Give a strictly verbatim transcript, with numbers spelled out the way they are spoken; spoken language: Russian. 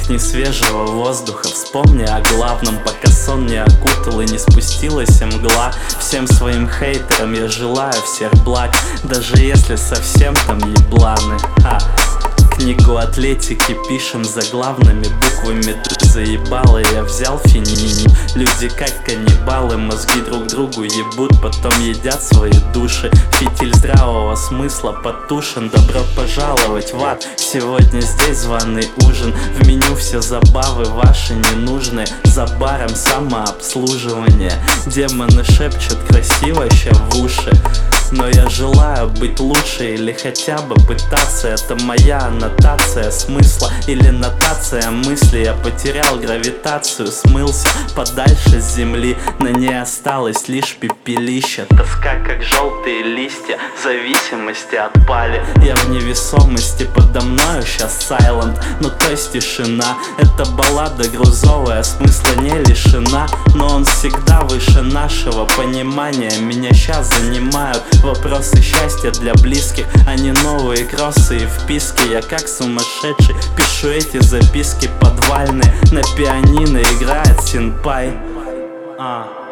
как ни свежего воздуха. Вспомни о главном, пока сон не окутал и не спустилась мгла. Всем своим хейтерам я желаю всех благ, даже если совсем там ебланы. Ха. Книгу атлетики пишем заглавными буквами. Заебало, я взял финини. Люди как каннибалы, мозги друг другу ебут, потом едят свои души. Фитиль здравого смысла потушен. Добро пожаловать в ад, сегодня здесь званый ужин. В меню все забавы ваши ненужные, за баром самообслуживание. Демоны шепчут красиво ща в уши, но я желаю быть лучше или хотя бы пытаться. Это моя аннотация смысла или нотация мысли. Я потерял гравитацию, смылся подальше с земли. На ней осталось лишь пепелище. Тоска, как желтые листья, зависимости отпали. Я в невесомости, подо мною сейчас сайлент, ну то есть тишина. Это баллада грузовая, смысла не лишена, но он всегда выше нашего понимания. Меня сейчас занимают вопросы счастья для близких, а не новые кроссы и вписки. Я как сумасшедший пишу эти записки подвальные. На пианино играет синпай. А.